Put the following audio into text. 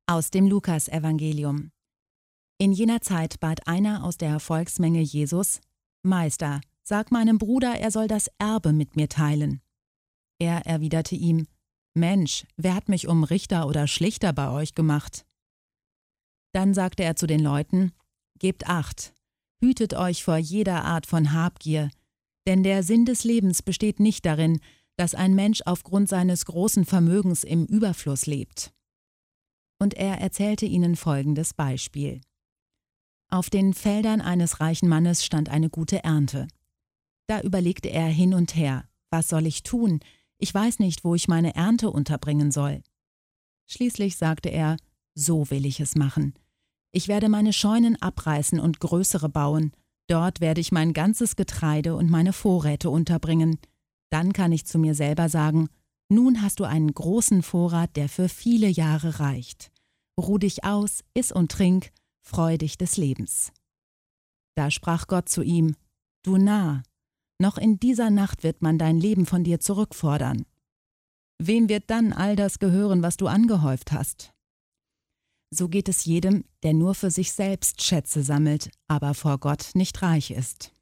Aus dem Lukasevangelium. In jener Zeit bat einer aus der Volksmenge Jesus: Meister, sag meinem Bruder, er soll das Erbe mit mir teilen. Er erwiderte ihm: Mensch, wer hat mich um Richter oder Schlichter bei euch gemacht? Dann sagte er zu den Leuten: Gebt Acht, hütet euch vor jeder Art von Habgier, denn der Sinn des Lebens besteht nicht darin, dass ein Mensch aufgrund seines großen Vermögens im Überfluss lebt. Und er erzählte ihnen folgendes Beispiel. Auf den Feldern eines reichen Mannes stand eine gute Ernte. Da überlegte er hin und her: Was soll ich tun? Ich weiß nicht, wo ich meine Ernte unterbringen soll. Schließlich sagte er: So will ich es machen. Ich werde meine Scheunen abreißen und größere bauen. Dort werde ich mein ganzes Getreide und meine Vorräte unterbringen. Dann kann ich zu mir selber sagen: Nun hast du einen großen Vorrat, der für viele Jahre reicht. Ruh dich aus, iss und trink, freu dich des Lebens. Da sprach Gott zu ihm: Du Narr, noch in dieser Nacht wird man dein Leben von dir zurückfordern. Wem wird dann all das gehören, was du angehäuft hast? So geht es jedem, der nur für sich selbst Schätze sammelt, aber vor Gott nicht reich ist.